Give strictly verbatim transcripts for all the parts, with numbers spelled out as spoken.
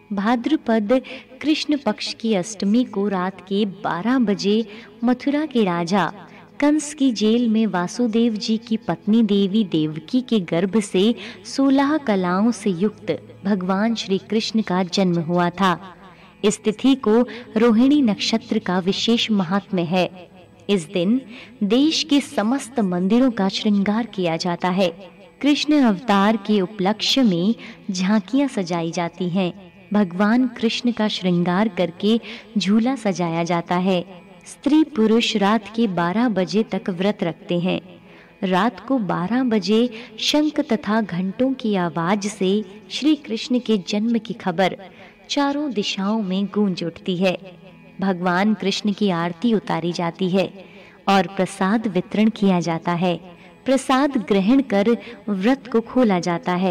भाद्रपद कृष्ण पक्ष की अष्टमी को रात के बारह बजे मथुरा के राजा कंस की जेल में वासुदेव जी की पत्नी देवी देवकी के गर्भ से सोलह कलाओं से युक्त भगवान श्री कृष्ण का जन्म हुआ था। इस तिथि को रोहिणी नक्षत्र का विशेष महात्म्य है। इस दिन देश के समस्त मंदिरों का श्रृंगार किया जाता है। कृष्ण अवतार के उपलक्ष्य में झांकियां सजाई जाती हैं। भगवान कृष्ण का श्रृंगार करके झूला सजाया जाता है। स्त्री पुरुष रात के बारह बजे तक व्रत रखते हैं। रात को बारह बजे शंख तथा घंटों की आवाज से श्री कृष्ण के जन्म की खबर चारों दिशाओं में गूंज उठती है। भगवान कृष्ण की आरती उतारी जाती है और प्रसाद वितरण किया जाता है। प्रसाद ग्रहण कर व्रत को खोला जाता है।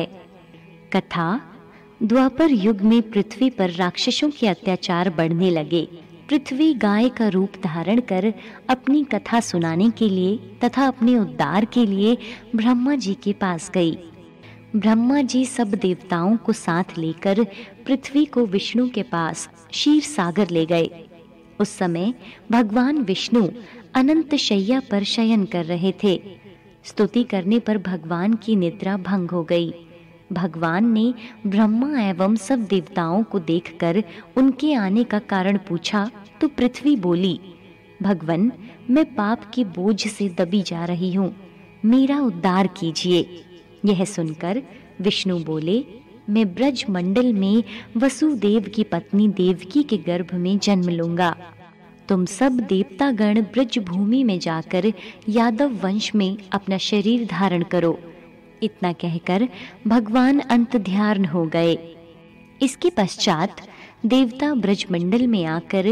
कथा: द्वापर युग में पृथ्वी पर राक्षसों के अत्याचार बढ़ने लगे। पृथ्वी गाय का रूप धारण कर अपनी कथा सुनाने के लिए तथा अपने उद्धार के लिए ब्रह्मा जी के पास गई। ब्रह्मा जी सब देवताओं को साथ लेकर पृथ्वी को विष्णु के पास क्षीर सागर ले गए। उस समय भगवान विष्णु अनंत शैया पर शयन कर रहे थे। स्तुति करने पर भगवान की निद्रा भंग हो गई। भगवान ने ब्रह्मा एवं सब देवताओं को देखकर उनके आने का कारण पूछा तो पृथ्वी बोली, भगवन, मैं पाप के बोझ से दबी जा रही हूँ, मेरा उद्धार कीजिए। यह सुनकर विष्णु बोले, मैं ब्रज मंडल में वसुदेव की पत्नी देवकी के गर्भ में जन्म लूंगा। तुम सब देवतागण ब्रज भूमि में जाकर यादव वंश में अपना शरीर धारण करो। इतना कहकर भगवान अंतर्ध्यान हो गए। इसके पश्चात देवता ब्रजमंडल में आकर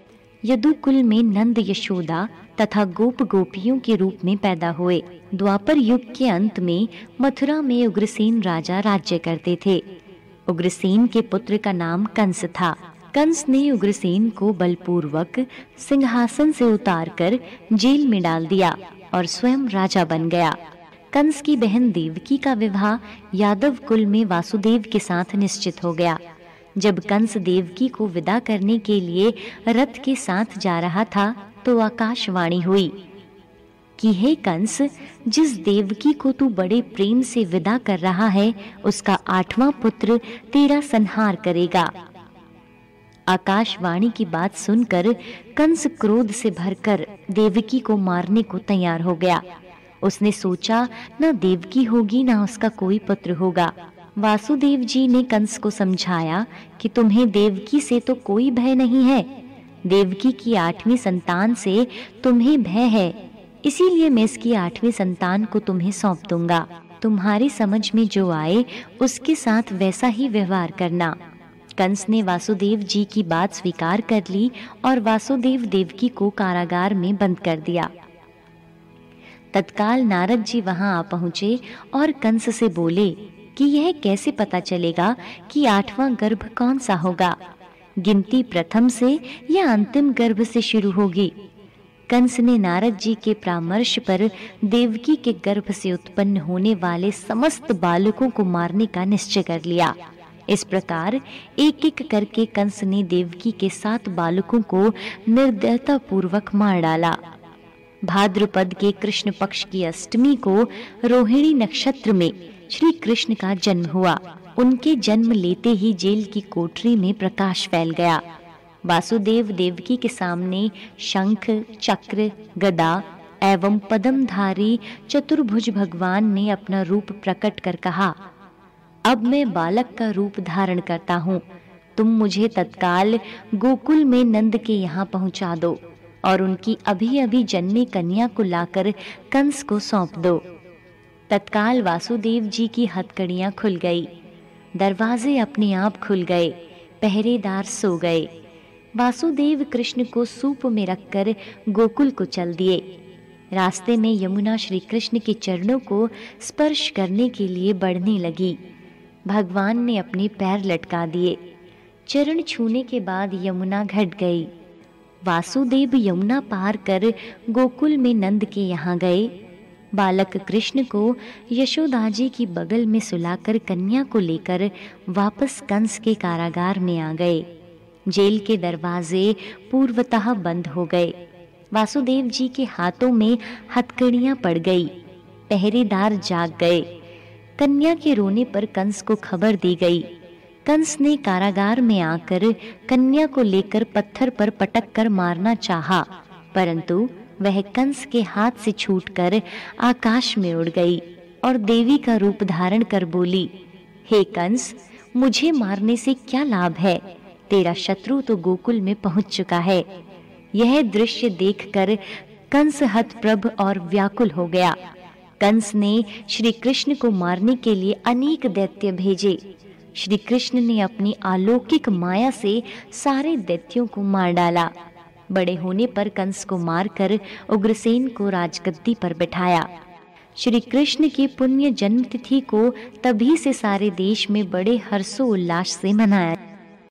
यदुकुल में नंद यशोदा तथा गोप गोपियों के रूप में पैदा हुए। द्वापर युग के अंत में मथुरा में उग्रसेन राजा राज्य करते थे। उग्रसेन के पुत्र का नाम कंस था। कंस ने उग्रसेन को बलपूर्वक सिंहासन से उतारकर जेल में डाल दिया और स्वयं राजा बन गया। कंस की बहन देवकी का विवाह यादव कुल में वासुदेव के साथ निश्चित हो गया। जब कंस देवकी को विदा करने के लिए रथ के साथ जा रहा था तो आकाशवाणी हुई कि हे कंस, जिस देवकी को तू बड़े प्रेम से विदा कर रहा है उसका आठवां पुत्र तेरा संहार करेगा। आकाशवाणी की बात सुनकर कंस क्रोध से भरकर देवकी को मारने को तैयार हो गया। उसने सोचा, न देवकी होगी न उसका कोई पुत्र होगा। वासुदेव जी ने कंस को समझाया कि तुम्हें देवकी से तो कोई भय नहीं है, देवकी की आठवीं संतान से तुम्हें भय है, इसीलिए मैं इसकी आठवीं संतान को तुम्हें सौंप दूंगा। तुम्हारी समझ में जो आए उसके साथ वैसा ही व्यवहार करना। कंस ने वासुदेव जी की बात स्वीकार कर ली और वासुदेव देवकी को कारागार में बंद कर दिया। तत्काल नारद जी वहां आ पहुंचे और कंस से बोले कि यह कैसे पता चलेगा कि आठवां गर्भ कौन सा होगा, गिनती प्रथम से या अंतिम गर्भ से शुरू होगी। कंस ने नारद जी के परामर्श पर देवकी के गर्भ से उत्पन्न होने वाले समस्त बालकों को मारने का निश्चय कर लिया। इस प्रकार एक एक करके कंस ने देवकी के सात बालकों को निर्दयता पूर्वक मार डाला। भाद्रपद के कृष्ण पक्ष की अष्टमी को रोहिणी नक्षत्र में श्री कृष्ण का जन्म हुआ। उनके जन्म लेते ही जेल की कोठरी में प्रकाश फैल गया। वासुदेव देवकी के सामने शंख, चक्र, गदा एवं पद्मधारी चतुर्भुज भगवान ने अपना रूप प्रकट कर कहा, अब मैं बालक का रूप धारण करता हूँ। तुम मुझे तत्काल गोकुल में नंद के यहाँ पहुँचा दो और उनकी अभी अभी जन्मी कन्या को लाकर कंस को सौंप दो। तत्काल वासुदेव जी की हथकड़ियां खुल गई, दरवाजे अपने आप खुल गए, पहरेदार सो गए। वासुदेव कृष्ण को सूप में रखकर गोकुल को चल दिए। रास्ते में यमुना श्री कृष्ण के चरणों को स्पर्श करने के लिए बढ़ने लगी। भगवान ने अपने पैर लटका दिए। चरण छूने के बाद यमुना घट गई। वासुदेव यमुना पार कर गोकुल में नंद के यहाँ गए। बालक कृष्ण को यशोदा जी की बगल में सुलाकर कन्या को लेकर वापस कंस के कारागार में आ गए। जेल के दरवाजे पूर्वतः बंद हो गए। वासुदेव जी के हाथों में हथकड़ियां पड़ गई। पहरेदार जाग गए। कन्या के रोने पर कंस को खबर दी गई। कंस ने कारागार में आकर कन्या को लेकर पत्थर पर पटक कर मारना चाहा, परंतु वह कंस के हाथ से छूटकर आकाश में उड़ गई और देवी का रूप धारण कर बोली, हे कंस, मुझे मारने से क्या लाभ है? तेरा शत्रु तो गोकुल में पहुंच चुका है। यह दृश्य देखकर कंस हतप्रभ और व्याकुल हो गया। कंस ने श्री कृष्ण को मारने के लिए अनेक दैत्य भेजे। श्री कृष्ण ने अपनी अलौकिक माया से सारे दैत्यों को मार डाला। बड़े होने पर कंस को मारकर उग्रसेन को राजगद्दी पर बिठाया। श्री कृष्ण की पुण्य जन्म तिथि को तभी से सारे देश में बड़े हर्षोल्लास से मनाया